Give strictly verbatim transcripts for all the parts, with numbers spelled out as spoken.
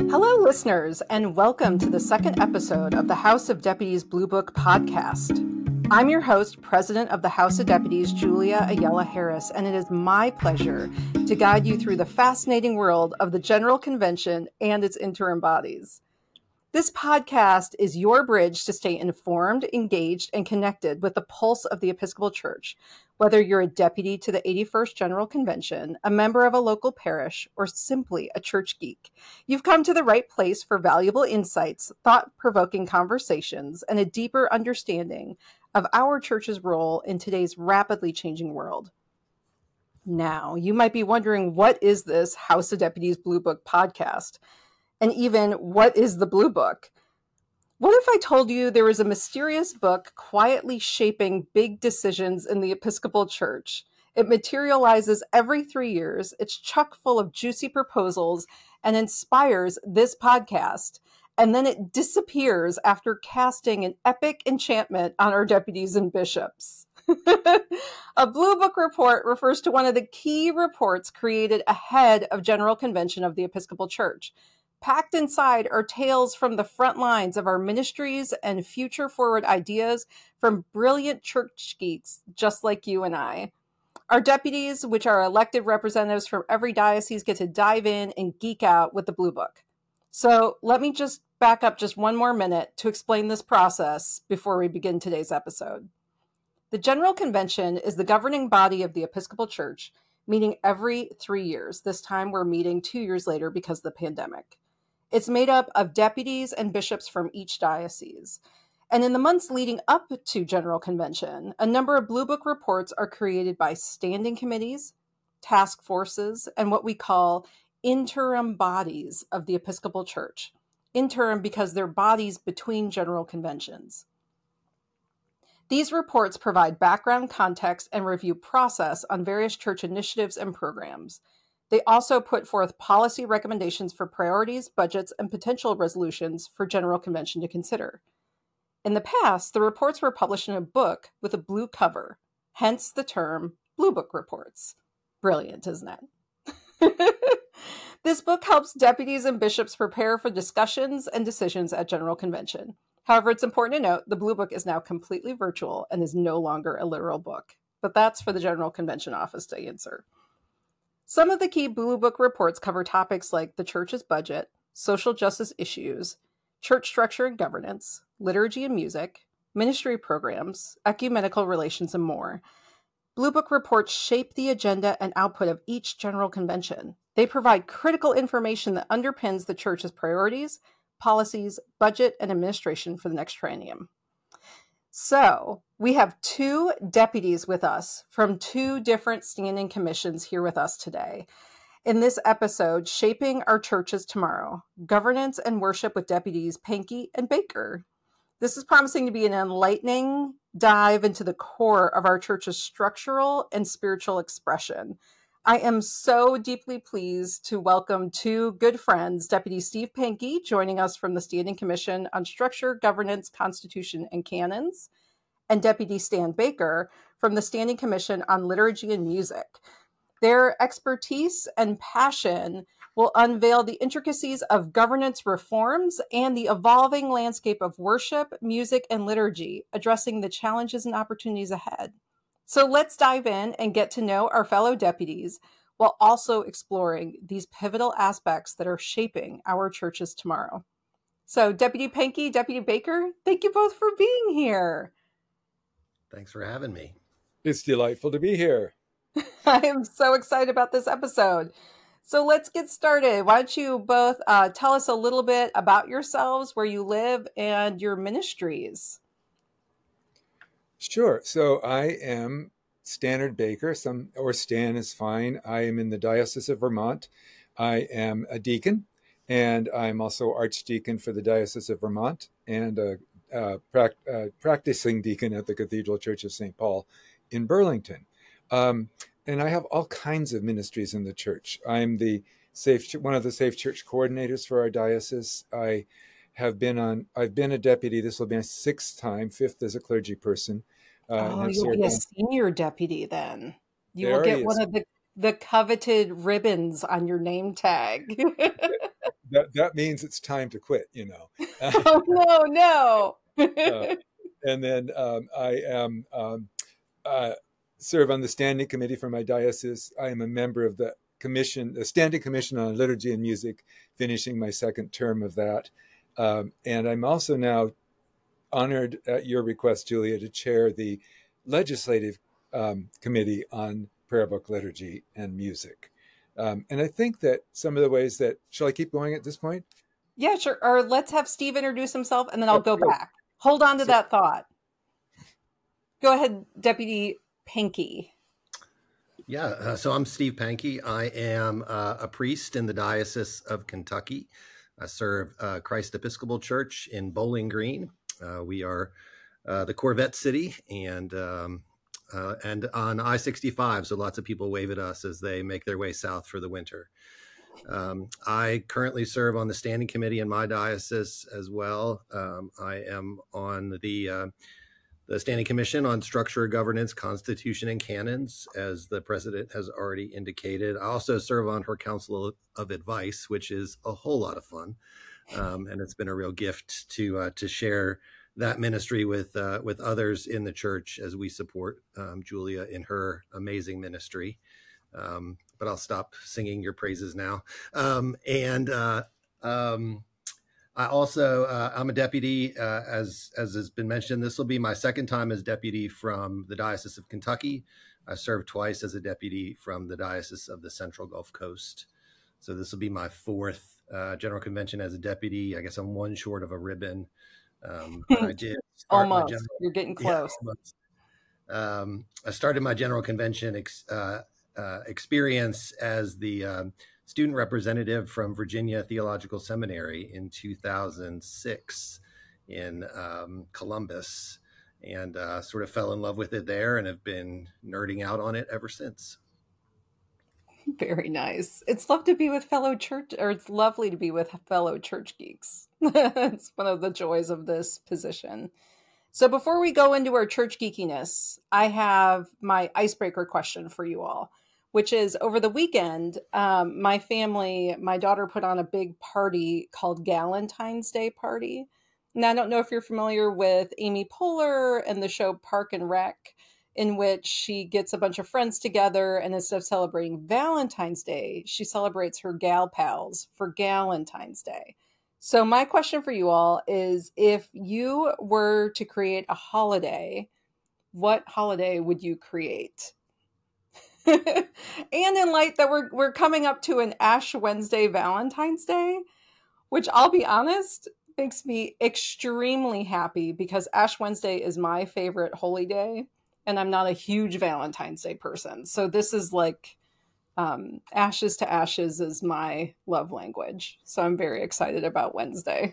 Hello, listeners, and welcome to the second episode of the House of Deputies Blue Book podcast. I'm your host, President of the House of Deputies, Julia Ayala Harris, and it is my pleasure to guide you through the fascinating world of the General Convention and its interim bodies. This podcast is your bridge to stay informed, engaged, and connected with the pulse of the Episcopal Church, whether you're a deputy to the eighty-first General Convention, a member of a local parish, or simply a church geek. You've come to the right place for valuable insights, thought-provoking conversations, and a deeper understanding of our church's role in today's rapidly changing world. Now, you might be wondering, what is this House of Deputies Blue Book podcast? And even, what is the Blue Book? What if I told you there is a mysterious book quietly shaping big decisions in the Episcopal Church? It materializes every three years, it's chock full of juicy proposals, and inspires this podcast. And then it disappears after casting an epic enchantment on our deputies and bishops. A Blue Book report refers to one of the key reports created ahead of General Convention of the Episcopal Church. Packed inside are tales from the front lines of our ministries and future-forward ideas from brilliant church geeks just like you and I. Our deputies, which are elected representatives from every diocese, get to dive in and geek out with the Blue Book. So let me just back up just one more minute to explain this process before we begin today's episode. The General Convention is the governing body of the Episcopal Church, meeting every three years. This time we're meeting two years later because of the pandemic. It's made up of deputies and bishops from each diocese. And in the months leading up to General Convention, a number of Blue Book reports are created by standing committees, task forces, and what we call interim bodies of the Episcopal Church. Interim because they're bodies between General Conventions. These reports provide background context and review process on various church initiatives and programs. They also put forth policy recommendations for priorities, budgets, and potential resolutions for General Convention to consider. In the past, the reports were published in a book with a blue cover, hence the term Blue Book reports. Brilliant, isn't it? This book helps deputies and bishops prepare for discussions and decisions at General Convention. However, it's important to note the Blue Book is now completely virtual and is no longer a literal book. But that's for the General Convention office to answer. Some of the key Blue Book reports cover topics like the church's budget, social justice issues, church structure and governance, liturgy and music, ministry programs, ecumenical relations, and more. Blue Book reports shape the agenda and output of each General Convention. They provide critical information that underpins the church's priorities, policies, budget, and administration for the next triennium. So, we have two deputies with us from two different standing commissions here with us today. In this episode, Shaping Our Churches Tomorrow, Governance and Worship with Deputies Pankey and Baker. This is promising to be an enlightening dive into the core of our church's structural and spiritual expression. I am so deeply pleased to welcome two good friends, Deputy Steve Pankey, joining us from the Standing Commission on Structure, Governance, Constitution, and Canons, and Deputy Stan Baker from the Standing Commission on Liturgy and Music. Their expertise and passion will unveil the intricacies of governance reforms and the evolving landscape of worship, music, and liturgy, addressing the challenges and opportunities ahead. So let's dive in and get to know our fellow deputies while also exploring these pivotal aspects that are shaping our churches tomorrow. So Deputy Pankey, Deputy Baker, thank you both for being here. Thanks for having me. It's delightful to be here. I am so excited about this episode. So let's get started. Why don't you both uh, tell us a little bit about yourselves, where you live, and your ministries? Sure. So I am Stannard Baker, some or Stan is fine. I am in the Diocese of Vermont. I am a deacon, and I'm also archdeacon for the Diocese of Vermont and a, a, pra- a practicing deacon at the Cathedral Church of Saint Paul in Burlington. Um, and I have all kinds of ministries in the church. I'm the safe one of the Safe Church coordinators for our diocese. I have been on, I've been a deputy. This will be my sixth time, fifth as a clergy person. Uh, oh, you'll be a senior deputy then. You will get one of the, the coveted ribbons on your name tag. that, that means it's time to quit, you know. Oh, no, no. uh, and then um, I am um, uh, serve on the standing committee for my diocese. I am a member of the commission, the Standing Commission on Liturgy and Music, finishing my second term of that. Um, and I'm also now honored at your request, Julia, to chair the legislative um, committee on prayer book liturgy and music. Um, and I think that some of the ways that, shall I keep going at this point? Yeah, sure. Or let's have Steve introduce himself and then I'll Oh, go great. back. Hold on to So- that thought. Go ahead, Deputy Pankey. Yeah, uh, so I'm Steve Pankey. I am uh, a priest in the Diocese of Kentucky. I serve uh, Christ Episcopal Church in Bowling Green. Uh, we are uh, the Corvette City and um, uh, and on I sixty-five, so lots of people wave at us as they make their way south for the winter. Um, I currently serve on the standing committee in my diocese as well. Um, I am on the uh, the Standing Commission on Structure, Governance, Constitution, and Canons, as the president has already indicated. I also serve on her Council of Advice, which is a whole lot of fun, um, and it's been a real gift to uh, to share that ministry with uh, with others in the church as we support um, Julia in her amazing ministry. Um, but I'll stop singing your praises now. Um, and uh, um, I also, uh, I'm a deputy, uh, as as has been mentioned. This will be my second time as deputy from the Diocese of Kentucky. I served twice as a deputy from the Diocese of the Central Gulf Coast. So this will be my fourth uh, General Convention as a deputy. I guess I'm one short of a ribbon. Um, but I did start Almost. my general, You're getting close. Yeah, almost. Um, I started my General Convention ex, uh, uh, experience as the um, student representative from Virginia Theological Seminary in two thousand six in um, Columbus, and uh, sort of fell in love with it there and have been nerding out on it ever since. Very nice. It's love to be with fellow church, or it's lovely to be with fellow church geeks. It's one of the joys of this position. So before we go into our church geekiness, I have my icebreaker question for you all, which is over the weekend, um, my family, my daughter put on a big party called Galentine's Day Party. And I don't know if you're familiar with Amy Poehler and the show Park and Rec, in which she gets a bunch of friends together, and instead of celebrating Valentine's Day, she celebrates her gal pals for Galentine's Day. So my question for you all is, if you were to create a holiday, what holiday would you create? And in light that we're we're coming up to an Ash Wednesday Valentine's Day, which I'll be honest, makes me extremely happy because Ash Wednesday is my favorite holy day, and I'm not a huge Valentine's Day person. So this is like um, ashes to ashes is my love language. So I'm very excited about Wednesday.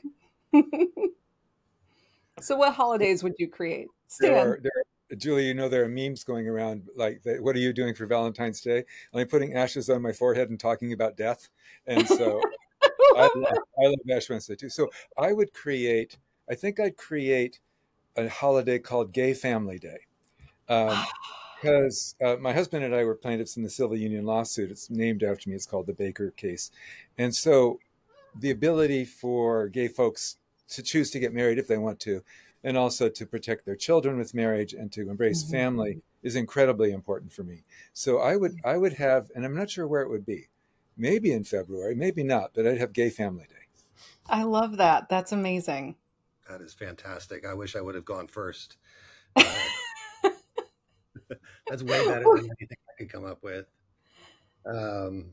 So what holidays would you create? Stan. There are, there are, Julie, you know, there are memes going around like, that, what are you doing for Valentine's Day? I'm putting ashes on my forehead and talking about death. And so I, love, I love Ash Wednesday too. So I would create, I think I'd create a holiday called Gay Family Day. Um, because uh, my husband and I were plaintiffs in the civil union lawsuit. It's named after me. It's called the Baker case. And so the ability for gay folks to choose to get married if they want to, and also to protect their children with marriage and to embrace mm-hmm. family is incredibly important for me. So I would, I would have, and I'm not sure where it would be, maybe in February, maybe not, but I'd have Gay Family Day. I love that. That's amazing. That is fantastic. I wish I would have gone first. Uh, That's way better than anything I could come up with. Um,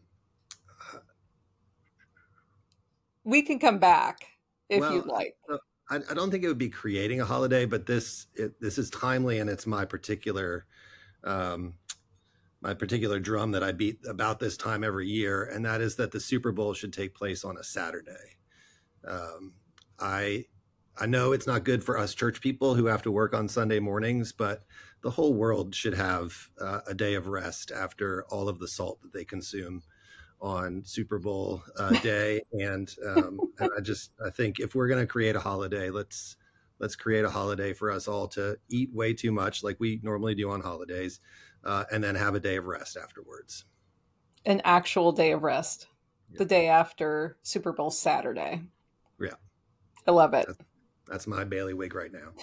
we can come back if well, you'd like. I, I don't think it would be creating a holiday, but this it, this is timely, and it's my particular um, my particular drum that I beat about this time every year, and that is that the Super Bowl should take place on a Saturday. Um, I I know it's not good for us church people who have to work on Sunday mornings, but the whole world should have uh, a day of rest after all of the salt that they consume on Super Bowl uh, day. And, um, and I just, I think if we're going to create a holiday, let's, let's create a holiday for us all to eat way too much like we normally do on holidays, uh, and then have a day of rest afterwards. An actual day of rest. the day after Super Bowl Saturday. Yeah. I love it. That's, that's my bailiwick right now.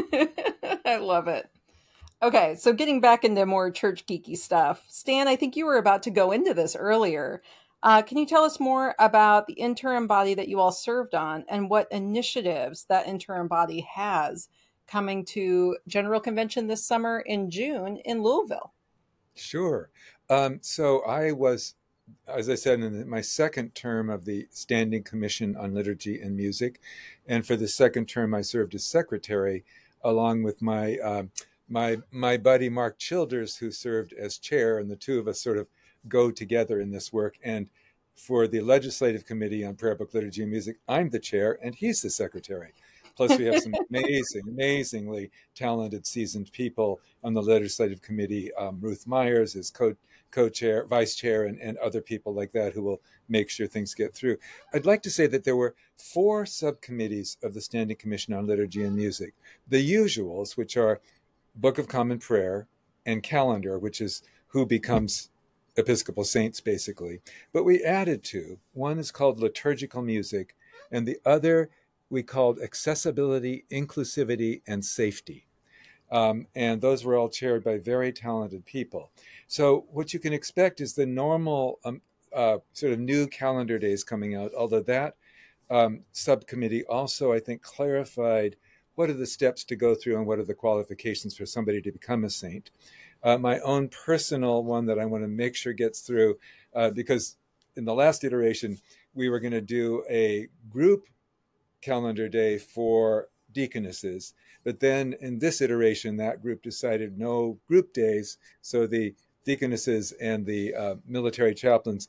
I love it. Okay, so getting back into more church geeky stuff, Stan, I think you were about to go into this earlier. Uh, can you tell us more about the interim body that you all served on and what initiatives that interim body has coming to General Convention this summer in June in Louisville? Sure. Um, so I was, as I said, in my second term of the Standing Commission on Liturgy and Music. And for the second term, I served as secretary along with my uh, my my buddy Mark Childers, who served as chair, and the two of us sort of go together in this work. And for the Legislative Committee on Prayer Book, Liturgy, and Music, I'm the chair, and he's the secretary. Plus, we have some amazing, amazingly talented, seasoned people on the Legislative Committee. Um, Ruth Myers is co co-chair, vice chair, and, and other people like that who will make sure things get through. I'd like to say that there were four subcommittees of the Standing Commission on Liturgy and Music. The usuals, which are Book of Common Prayer and Calendar, which is who becomes Episcopal saints, basically. But we added two. One is called Liturgical Music, and the other we called Accessibility, Inclusivity, and Safety. Um, and those were all chaired by very talented people. So what you can expect is the normal um, uh, sort of new calendar days coming out, although that um, subcommittee also, I think, clarified what are the steps to go through and what are the qualifications for somebody to become a saint. Uh, my own personal one that I want to make sure gets through, uh, because in the last iteration, we were going to do a group calendar day for deaconesses. But then in this iteration, that group decided no group days. So the deaconesses and the uh, military chaplains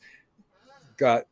got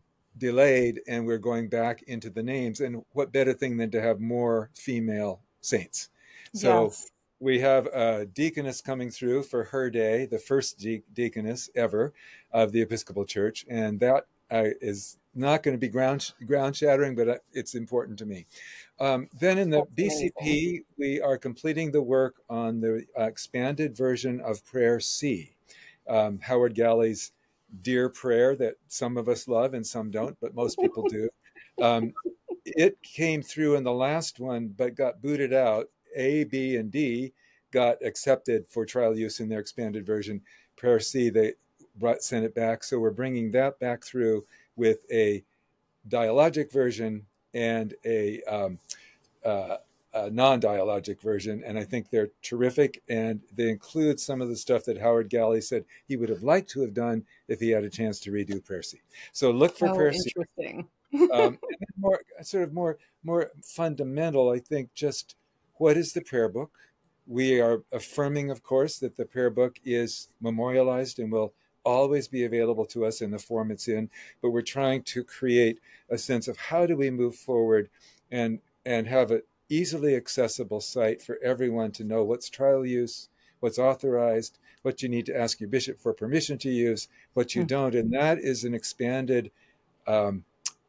delayed, and we're going back into the names. And what better thing than to have more female saints? So yes. We have a deaconess coming through for her day, the first de- deaconess ever of the Episcopal Church. And that uh, is not going to be ground ground shattering, but it's important to me. Um, then in the That's B C P, amazing. We are completing the work on the uh, expanded version of Prayer C, um, Howard Galley's dear prayer that some of us love and some don't, but most people do. Um, it came through in the last one, but got booted out. A, B, and D got accepted for trial use in their expanded version. Prayer C, they brought, sent it back. So we're bringing that back through with a dialogic version and a, um, uh, a non-dialogic version. And I think they're terrific. And they include some of the stuff that Howard Galley said he would have liked to have done if he had a chance to redo Prayer C. So look for oh, Prayer C. Interesting. um, and then more, sort of more, more fundamental, I think, just what is the prayer book? We are affirming, of course, that the prayer book is memorialized and will always be available to us in the form it's in, but we're trying to create a sense of how do we move forward and, and have an easily accessible site for everyone to know what's trial use, what's authorized, what you need to ask your bishop for permission to use, what you mm-hmm. don't. And that is an expanded, um,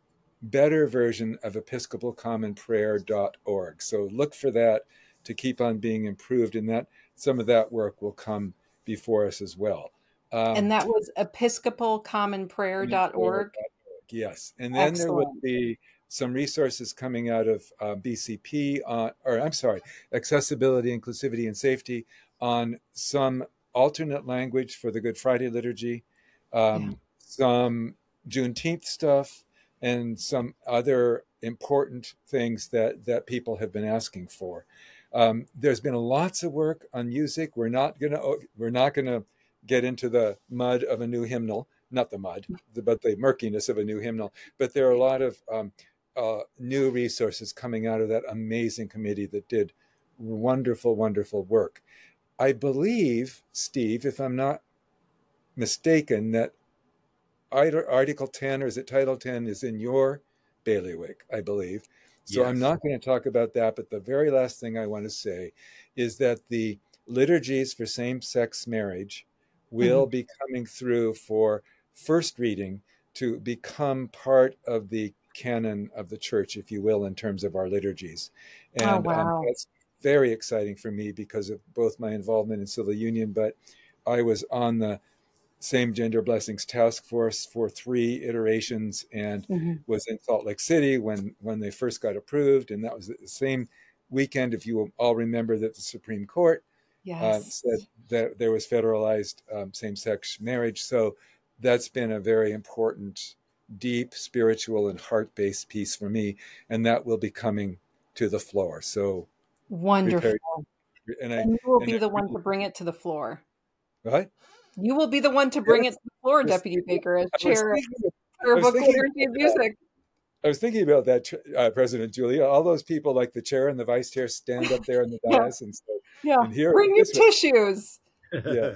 better version of episcopal common prayer dot org. So look for that to keep on being improved, and that some of that work will come before us as well. Um, and that was episcopal common prayer dot org? Yes. And then Excellent. There will be some resources coming out of uh, B C P, on, or I'm sorry, Accessibility, Inclusivity, and Safety on some alternate language for the Good Friday liturgy, um, yeah. some Juneteenth stuff, and some other important things that, that people have been asking for. Um, there's been lots of work on music. We're not gonna we're not gonna get into the mud of a new hymnal, not the mud, but the murkiness of a new hymnal. But there are a lot of um, uh, new resources coming out of that amazing committee that did wonderful, wonderful work. I believe, Steve, if I'm not mistaken, that Article ten, or is it Title ten, is in your bailiwick, I believe. So yes. I'm not going to talk about that, but the very last thing I want to say is that the liturgies for same-sex marriage will mm-hmm. be coming through for first reading to become part of the canon of the church, if you will, in terms of our liturgies. And oh, wow. um, that's very exciting for me because of both my involvement in civil union, but I was on the Same Gender Blessings Task Force for three iterations, and Mm-hmm. was in Salt Lake City when, when they first got approved. And that was the same weekend, if you will all remember, that the Supreme Court uh, Yes. said that there was federalized um, same-sex marriage. So that's been a very important, deep, spiritual, and heart-based piece for me. And that will be coming to the floor. So Wonderful. prepare. And, I, And you will and be I, the one to bring it to the floor. right? You will be the one to bring Yes. it to the floor, was- Deputy Baker, as I was chair thinking- for I was Book thinking Liturgy and about that. Music. I was thinking about that, uh, President Julia. All those people, like the chair and the vice chair, stand up there in the Yeah. dais, and so Yeah. and here Bring your this way. tissues. Yeah.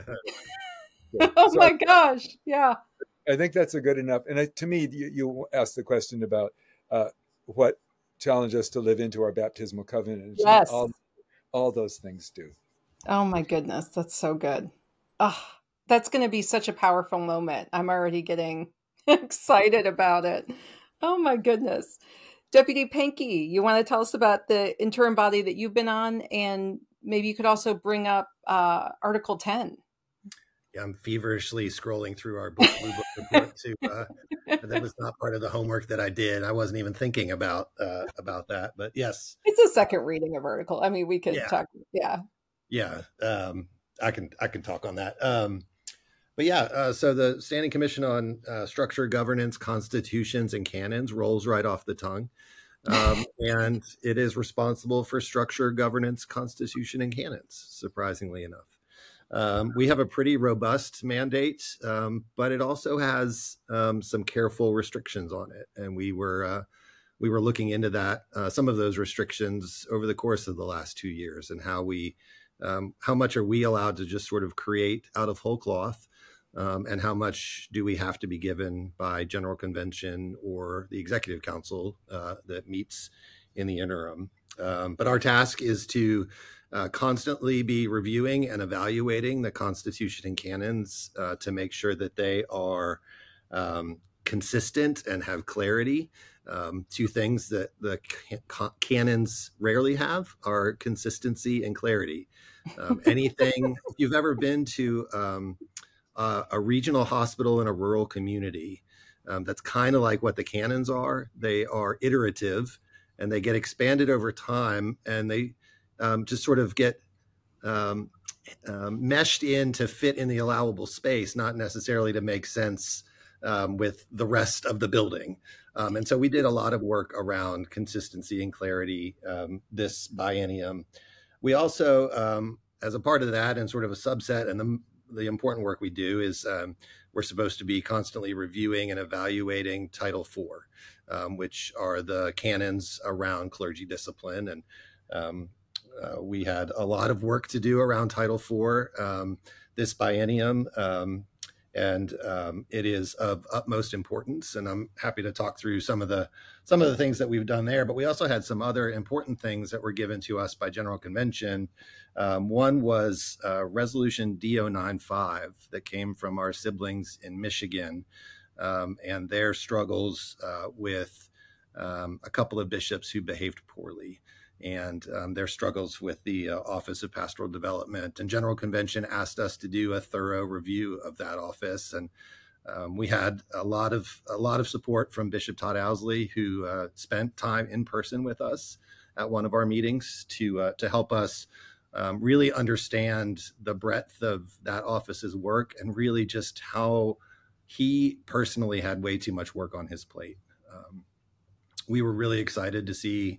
Yeah. Oh So my I, gosh. Yeah. I think that's a good enough. And I, to me, you, you asked the question about uh, what challenge us to live into our baptismal covenant. And Yes. all all those things do. Oh my goodness. That's so good. Oh, that's going to be such a powerful moment. I'm already getting excited about it. Oh my goodness. Deputy Pankey, you want to tell us about the interim body that you've been on, and maybe you could also bring up uh, Article ten. Yeah, I'm feverishly scrolling through our book, Blue Book report to, uh, that was not part of the homework that I did. I wasn't even thinking about, uh, about that, but yes. It's a second reading of article. I mean, we could Yeah. talk. Yeah. Yeah. Um, I can, I can talk on that. Um, but yeah, uh, so the Standing Commission on uh, Structure, Governance, Constitutions, and Canons rolls right off the tongue. Um, and it is responsible for structure, governance, constitution, and canons, surprisingly enough. Um, we have a pretty robust mandate, um, but it also has um, some careful restrictions on it. And we were uh, we were looking into that, uh, some of those restrictions over the course of the last two years, and how we um, how much are we allowed to just sort of create out of whole cloth, um, and how much do we have to be given by General Convention or the Executive Council uh, that meets in the interim. Um, but our task is to Uh, constantly be reviewing and evaluating the Constitution and canons uh, to make sure that they are um, consistent and have clarity. Um, two things that the ca- canons rarely have are consistency and clarity. Um, anything, if you've ever been to um, uh, a regional hospital in a rural community, um, that's kind of like what the canons are. They are iterative and they get expanded over time, and they Um, just sort of get um, um, meshed in to fit in the allowable space, not necessarily to make sense um, with the rest of the building. Um, and so we did a lot of work around consistency and clarity um, this biennium. We also, um, as a part of that and sort of a subset, and the, the important work we do is um, we're supposed to be constantly reviewing and evaluating Title four, um, which are the canons around clergy discipline. And um, Uh, we had a lot of work to do around Title four um, this biennium, um, and um, it is of utmost importance. And I'm happy to talk through some of the some of the things that we've done there. But we also had some other important things that were given to us by General Convention. Um, one was uh, Resolution D zero nine five that came from our siblings in Michigan um, and their struggles uh, with um, a couple of bishops who behaved poorly, and um, their struggles with the uh, Office of Pastoral Development. And General Convention asked us to do a thorough review of that office. And um, we had a lot of a lot of support from Bishop Todd Owsley, who uh, spent time in person with us at one of our meetings to uh, to help us um, really understand the breadth of that office's work, and really just how he personally had way too much work on his plate. Um, we were really excited to see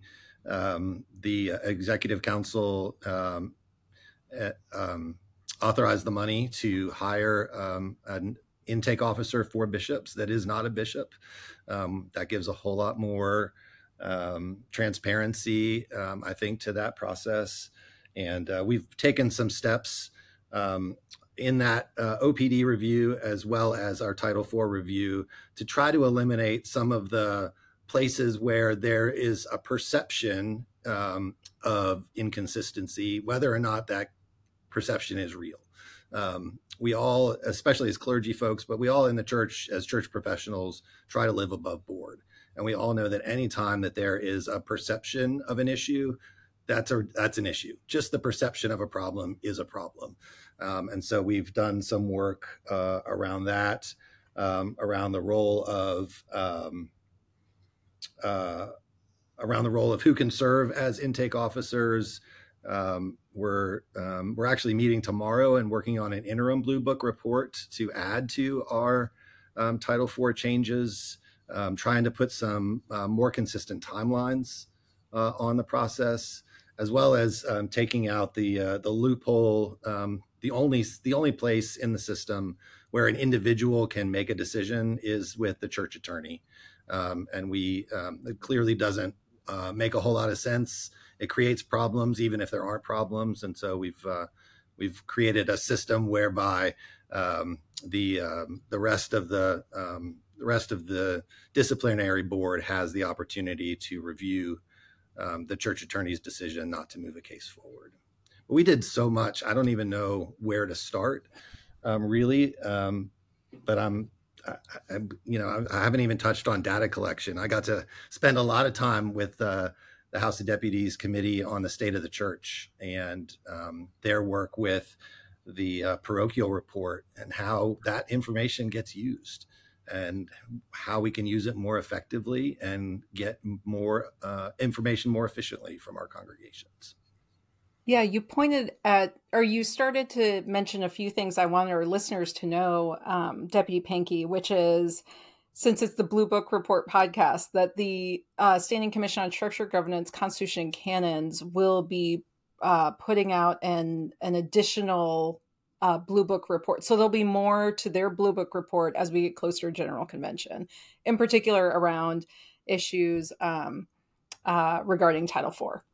Um, the Executive Council um, uh, um, authorized the money to hire um, an intake officer for bishops that is not a bishop. Um, that gives a whole lot more um, transparency, um, I think, to that process. And uh, we've taken some steps um, in that uh, O P D review, as well as our Title four review, to try to eliminate some of the places where there is a perception um, of inconsistency, whether or not that perception is real. Um, we all, especially as clergy folks, but we all in the church as church professionals, try to live above board. And we all know that any time that there is a perception of an issue, that's a that's an issue. Just the perception of a problem is a problem. Um, and so we've done some work uh, around that, um, around the role of um, uh, around the role of who can serve as intake officers. Um, we're um, we're actually meeting tomorrow and working on an interim Blue Book report to add to our um, Title four changes, um, trying to put some uh, more consistent timelines uh, on the process, as well as um, taking out the uh, the loophole, um, the only the only place in the system where an individual can make a decision is with the church attorney, um, and we um, it clearly doesn't uh, make a whole lot of sense. It creates problems, even if there aren't problems, and so we've uh, we've created a system whereby um, the um, the rest of the um, the rest of the disciplinary board has the opportunity to review um, the church attorney's decision not to move a case forward. But we did so much; I don't even know where to start, um, really. Um, but I'm. I, I, you know, I haven't even touched on data collection. I got to spend a lot of time with uh, the House of Deputies Committee on the State of the Church and um, their work with the uh, parochial report and how that information gets used and how we can use it more effectively and get more uh, information more efficiently from our congregations. Yeah, you pointed at, or you started to mention a few things I want our listeners to know, um, Deputy Pankey, which is, since it's the Blue Book Report podcast, that the uh, Standing Commission on Structured Governance, Constitution, and Canons will be uh, putting out an, an additional uh, Blue Book report. So there'll be more to their Blue Book report as we get closer to General Convention, in particular around issues um, uh, regarding Title four.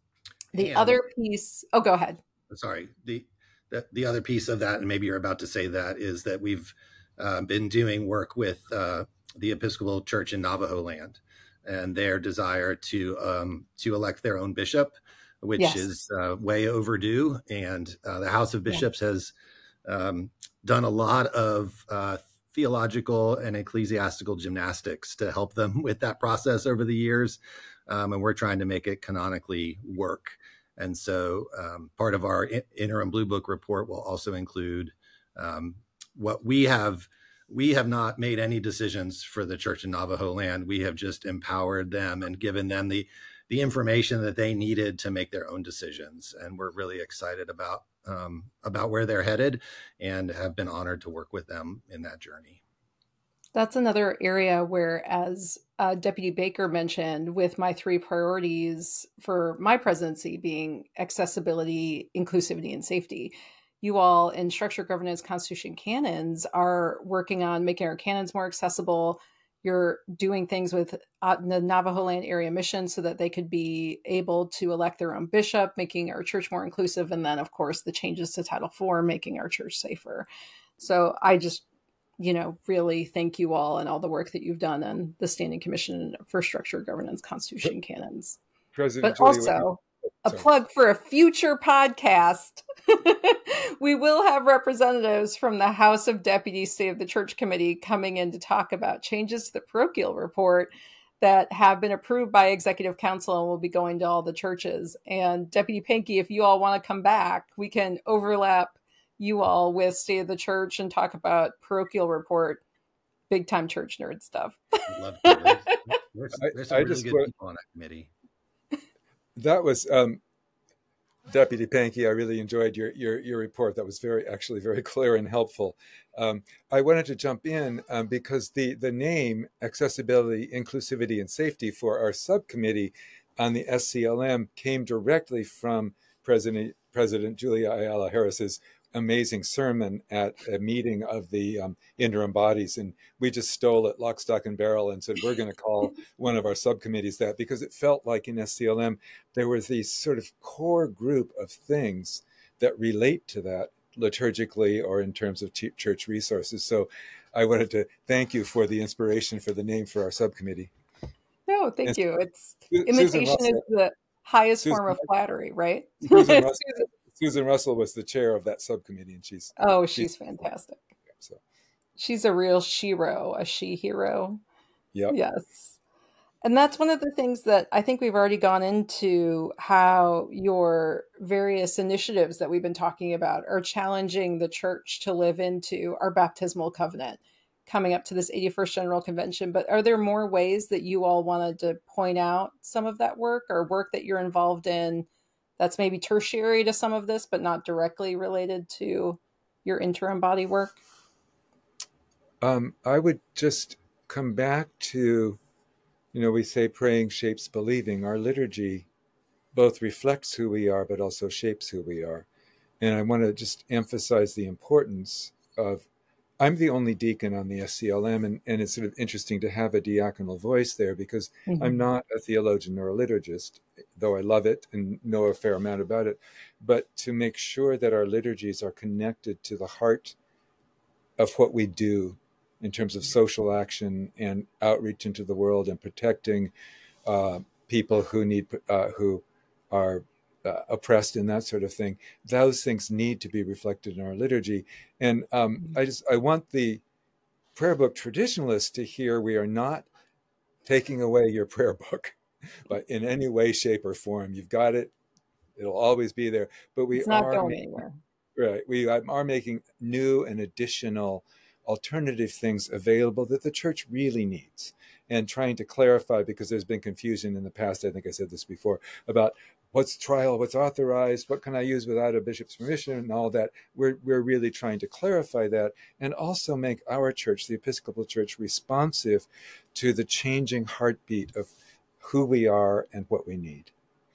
The and, other piece, oh, go ahead. Sorry. The, the the other piece of that, and maybe you're about to say that, is that we've uh, been doing work with uh, the Episcopal Church in Navajo land and their desire to um, to elect their own bishop, which yes. is uh, way overdue. And uh, the House of Bishops yeah. has um, done a lot of uh, theological and ecclesiastical gymnastics to help them with that process over the years. Um, and we're trying to make it canonically work. And so um, part of our in- interim Blue Book report will also include um, what we have. We have not made any decisions for the Church in Navajo land. We have just empowered them and given them the, the information that they needed to make their own decisions. And we're really excited about um, about where they're headed and have been honored to work with them in that journey. That's another area where, as uh, Deputy Baker mentioned, with my three priorities for my presidency being accessibility, inclusivity, and safety, you all in Structured Governance, Constitution, Canons are working on making our canons more accessible. You're doing things with uh, the Navajo Land Area Mission so that they could be able to elect their own bishop, making our church more inclusive. And then, of course, the changes to Title four, making our church safer. So I just you know, really thank you all and all the work that you've done on the Standing Commission for Structured Governance, Constitution, Canons. President but Julia, also a plug for a future podcast. We will have representatives from the House of Deputies State of the Church Committee coming in to talk about changes to the parochial report that have been approved by Executive Council and will be going to all the churches. And Deputy Pankey, if you all want to come back, we can overlap you all with State of the Church and talk about parochial report, big time church nerd stuff. Love to. There's, there's some I, I really just good want, people on that committee. That was um, Deputy Pankey. I really enjoyed your, your your report. That was very actually very clear and helpful. Um, I wanted to jump in um, because the the name Accessibility, Inclusivity, and Safety for our subcommittee on the S C L M came directly from President President Julia Ayala Harris's amazing sermon at a meeting of the um, interim bodies. And we just stole it lock, stock, and barrel and said, we're going to call one of our subcommittees that, because it felt like in S C L M, there was these sort of core group of things that relate to that liturgically or in terms of ch- church resources. So I wanted to thank you for the inspiration for the name for our subcommittee. No, thank and you. It's Susan imitation Russell, is the highest Susan, form of flattery, right? Susan Russell, Susan Russell was the chair of that subcommittee, and she's oh, she's, she's fantastic. So she's a real shero, a she hero. Yep. Yes. And that's one of the things that I think we've already gone into, how your various initiatives that we've been talking about are challenging the church to live into our baptismal covenant coming up to this eighty-first General Convention. But are there more ways that you all wanted to point out some of that work, or work that you're involved in that's maybe tertiary to some of this, but not directly related to your interim body work? Um, I would just come back to, you know, we say praying shapes believing. Our liturgy both reflects who we are, but also shapes who we are. And I want to just emphasize the importance of, I'm the only deacon on the S C L M, and, and it's sort of interesting to have a diaconal voice there, because mm-hmm. I'm not a theologian or a liturgist, though I love it and know a fair amount about it. But to make sure that our liturgies are connected to the heart of what we do in terms of social action and outreach into the world and protecting uh, people who need uh, who are uh, oppressed and that sort of thing. Those things need to be reflected in our liturgy. And um, I just I want the prayer book traditionalists to hear we are not taking away your prayer book, but in any way, shape, or form. You've got it; it'll always be there. But we it's not are going making, anywhere. Right. We are making new and additional alternative things available that the church really needs, and trying to clarify, because there's been confusion in the past, I think I said this before, about what's trial, what's authorized, what can I use without a bishop's permission, and all that. We're we're really trying to clarify that, and also make our church, the Episcopal Church, responsive to the changing heartbeat of who we are and what we need.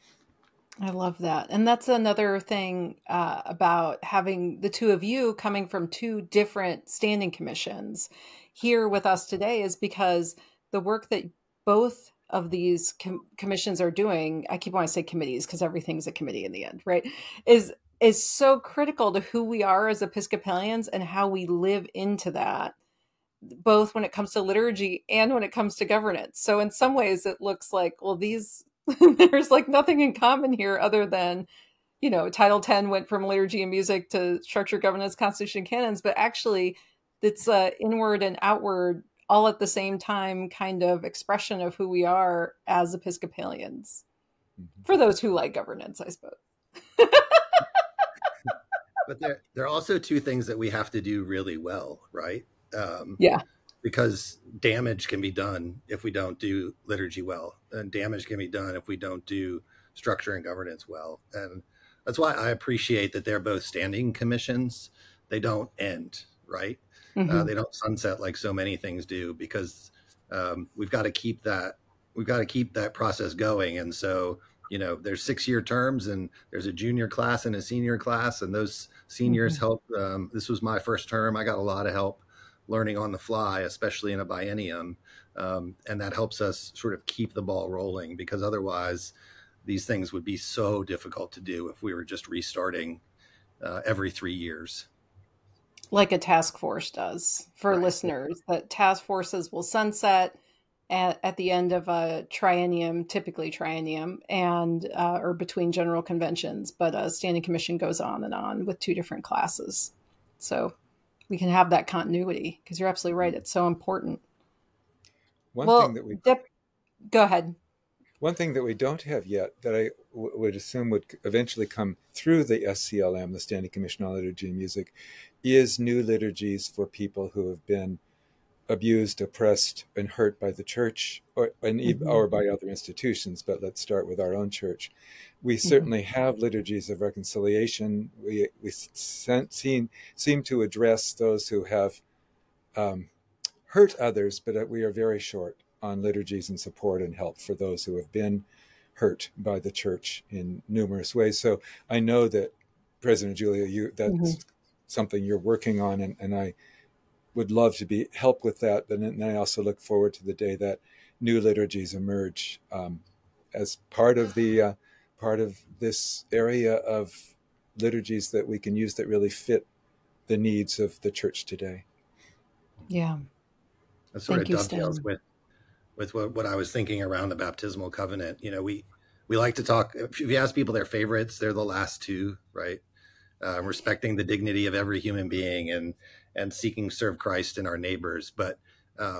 I love that. And that's another thing uh, about having the two of you coming from two different standing commissions here with us today, is because the work that both of these com- commissions are doing, I keep wanting to say committees because everything's a committee in the end, right, is is so critical to who we are as Episcopalians and how we live into that, both when it comes to liturgy and when it comes to governance. So in some ways it looks like, well, these there's like nothing in common here other than, you know, Title ten went from liturgy and music to structure, governance, constitution, canons, but actually it's a inward and outward all at the same time kind of expression of who we are as Episcopalians. Mm-hmm. For those who like governance, I suppose. But there, there are also two things that we have to do really well, right? Um, yeah. Because damage can be done if we don't do liturgy well, and damage can be done if we don't do structure and governance well. And that's why I appreciate that they're both standing commissions. They don't end, right? Mm-hmm. Uh, they don't sunset like so many things do, because um, we've got to keep that, we've got to keep that process going. And so, you know, there's six year terms, and there's a junior class and a senior class, and those seniors mm-hmm. help. Um, this was my first term. I got a lot of help learning on the fly, especially in a biennium. Um, and that helps us sort of keep the ball rolling, because otherwise these things would be so difficult to do if we were just restarting uh, every three years. Like a task force does for right. listeners, that task forces will sunset at, at the end of a triennium, typically triennium, and uh, or between general conventions, but a standing commission goes on and on with two different classes. So we can have that continuity, because you're absolutely right. It's so important. One well, thing that we Dep- go ahead. One thing that we don't have yet, that I w- would assume would eventually come through the S C L M, the Standing Commission on Liturgy and Music, is new liturgies for people who have been abused, oppressed, and hurt by the church, or and mm-hmm. or by other institutions. But let's start with our own church. We mm-hmm. certainly have liturgies of reconciliation. We we seem seem to address those who have um, hurt others, but we are very short on liturgies and support and help for those who have been hurt by the church in numerous ways. So I know that, President Julia, you that's mm-hmm. something you're working on, and, and I would love to be help with that. But then I also look forward to the day that new liturgies emerge um, as part of the uh, part of this area of liturgies that we can use that really fit the needs of the church today. Yeah, that sort Thank of dovetails you, with with what, what I was thinking around the baptismal covenant. You know, we we like to talk. If you ask people their favorites, they're the last two, right? Uh, respecting the dignity of every human being and and seeking to serve Christ and our neighbors. But um,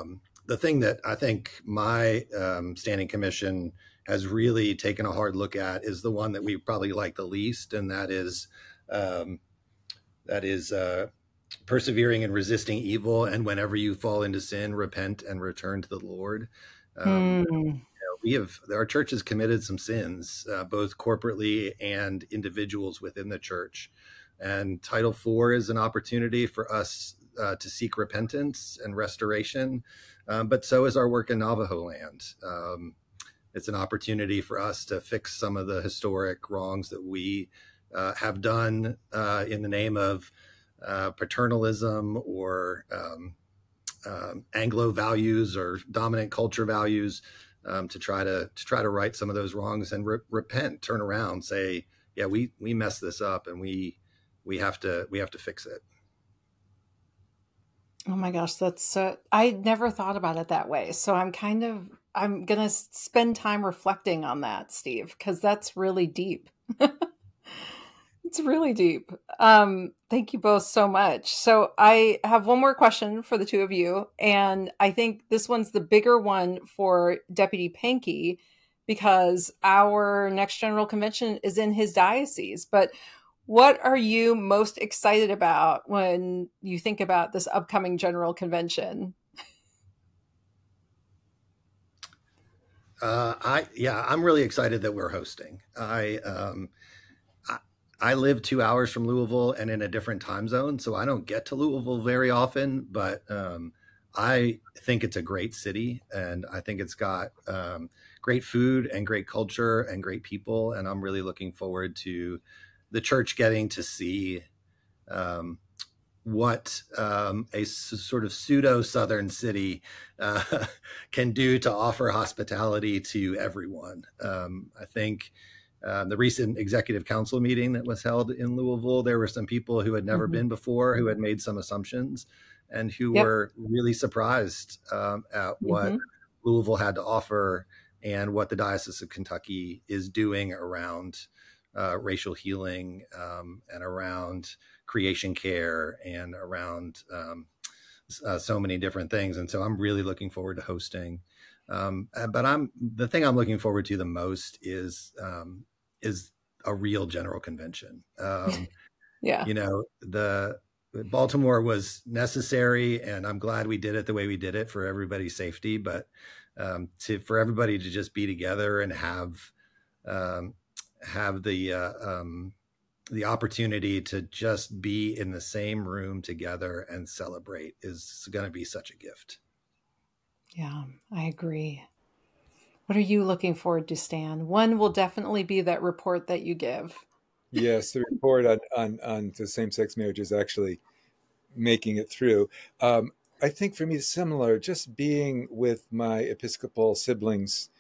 the thing that I think my um, standing commission has really taken a hard look at is the one that we probably like the least, and that is um, that is uh, persevering and resisting evil, and whenever you fall into sin, repent and return to the Lord. Um, Hmm. you know, we have our church has committed some sins, uh, both corporately and individuals within the church, and Title four is an opportunity for us uh, to seek repentance and restoration, um, but so is our work in Navajo land. Um, it's an opportunity for us to fix some of the historic wrongs that we uh, have done uh, in the name of uh, paternalism or um, um, Anglo values or dominant culture values, um, to try to to try to right some of those wrongs and re- repent, turn around, say, yeah, we we messed this up, and we we have to we have to fix it. Oh my gosh, that's uh, I never thought about it that way. So I'm kind of I'm gonna s- spend time reflecting on that, Steve, because that's really deep. It's really deep. Um, thank you both so much. So I have one more question for the two of you, and I think this one's the bigger one for Deputy Pankey because our next general convention is in his diocese. But what are you most excited about when you think about this upcoming general convention? Uh, I yeah, I'm really excited that we're hosting. I um, I, I live two hours from Louisville and in a different time zone, so I don't get to Louisville very often. But um, I think it's a great city, and I think it's got um, great food and great culture and great people. And I'm really looking forward to the church getting to see um, what um, a s- sort of pseudo southern city uh, can do to offer hospitality to everyone. Um, I think uh, the recent executive council meeting that was held in Louisville, there were some people who had never Mhm. been before who had made some assumptions and who Yep. were really surprised um, at what Mhm. Louisville had to offer and what the Diocese of Kentucky is doing around uh, racial healing um, and around creation care and around um, uh, so many different things. And so I'm really looking forward to hosting. Um, uh, but I'm the thing I'm looking forward to the most is um, is a real general convention. Um, Yeah. you know, the Baltimore was necessary, and I'm glad we did it the way we did it for everybody's safety. But um, to for everybody to just be together and have um, have the uh, um, the opportunity to just be in the same room together and celebrate is going to be such a gift. Yeah, I agree. What are you looking forward to, Stan? One will definitely be that report that you give. Yes, the report on, on, on the same-sex marriage is actually making it through. Um, I think for me, similar, just being with my Episcopal siblings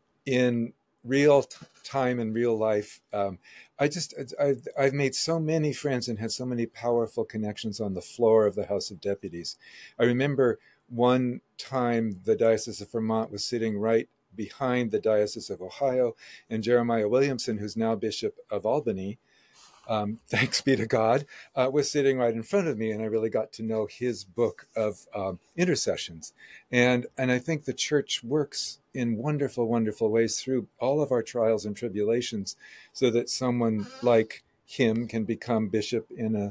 in real t- time and real life. Um, I just, I've, I've made so many friends and had so many powerful connections on the floor of the House of Deputies. I remember one time the Diocese of Vermont was sitting right behind the Diocese of Ohio, and Jeremiah Williamson, who's now Bishop of Albany, um, thanks be to God, uh, was sitting right in front of me, and I really got to know his book of um, intercessions. And and I think the church works in wonderful, wonderful ways through all of our trials and tribulations, so that someone like him can become bishop in a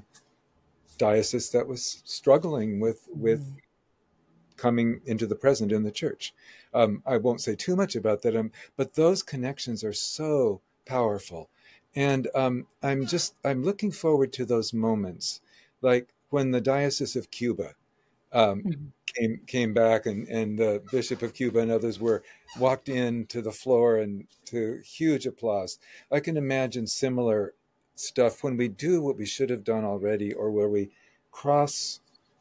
diocese that was struggling with with Mhm. coming into the present in the church. Um, I won't say too much about that, um, but those connections are so powerful. And um, I'm just, I'm looking forward to those moments, like when the Diocese of Cuba um, Mhm. came came back, and, and the Bishop of Cuba and others were walked in to the floor and to huge applause. I can imagine similar stuff when we do what we should have done already, or where we cross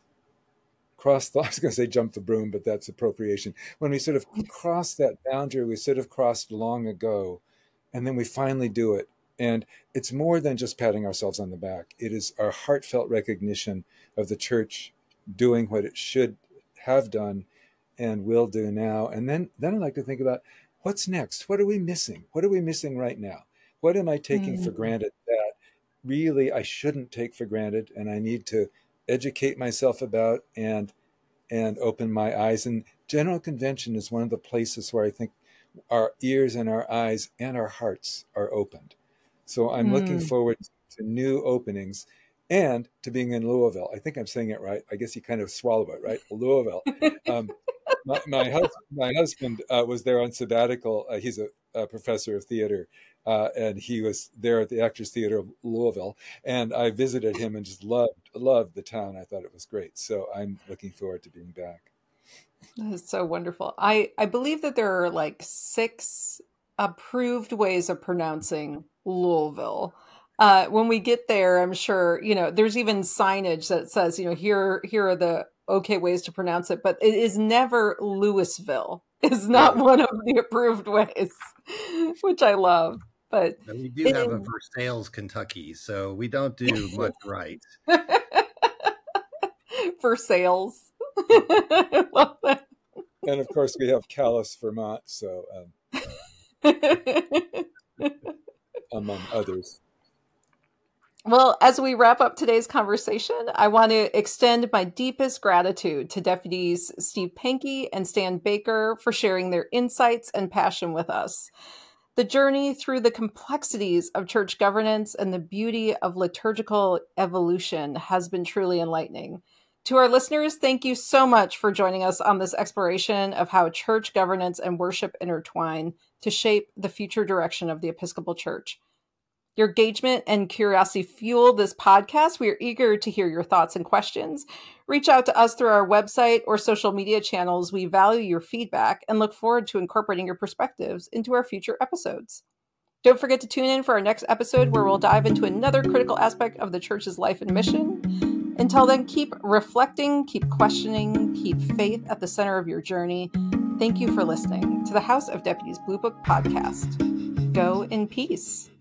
cross the, I was going to say jump the broom, but that's appropriation. When we sort of cross that boundary we should have crossed long ago, and then we finally do it. And it's more than just patting ourselves on the back. It is our heartfelt recognition of the church doing what it should have done and will do now. And then, then I like to think about what's next? What are we missing? What are we missing right now? What am I taking for Mhm. granted that really I shouldn't take for granted, and I need to educate myself about and and open my eyes. And General Convention is one of the places where I think our ears and our eyes and our hearts are opened. So I'm mm. looking forward to new openings and to being in Louisville. I think I'm saying it right. I guess you kind of swallow it, right? Louisville. Um, my, my, hus- my husband uh, was there on sabbatical. Uh, he's a, a professor of theater, uh, and he was there at the Actors Theater of Louisville. And I visited him and just loved, loved the town. I thought it was great. So I'm looking forward to being back. That is so wonderful. I, I believe that there are like six approved ways of pronouncing Louisville. Uh, when we get there, I'm sure, you know, there's even signage that says, you know, here, here are the okay ways to pronounce it, but it is never Louisville. It's not one of the approved ways, which I love. But and we do it, have a Versailles, Kentucky, so we don't do much right. Versailles. Love that. And of course, we have Calais, Vermont, so um, among others. Well, as we wrap up today's conversation, I want to extend my deepest gratitude to Deputies Steve Pankey and Stan Baker for sharing their insights and passion with us. The journey through the complexities of church governance and the beauty of liturgical evolution has been truly enlightening. To our listeners, thank you so much for joining us on this exploration of how church governance and worship intertwine to shape the future direction of the Episcopal Church. Your engagement and curiosity fuel this podcast. We are eager to hear your thoughts and questions. Reach out to us through our website or social media channels. We value your feedback and look forward to incorporating your perspectives into our future episodes. Don't forget to tune in for our next episode where we'll dive into another critical aspect of the church's life and mission. Until then, keep reflecting, keep questioning, keep faith at the center of your journey. Thank you for listening to the House of Deputies Blue Book podcast. Go in peace.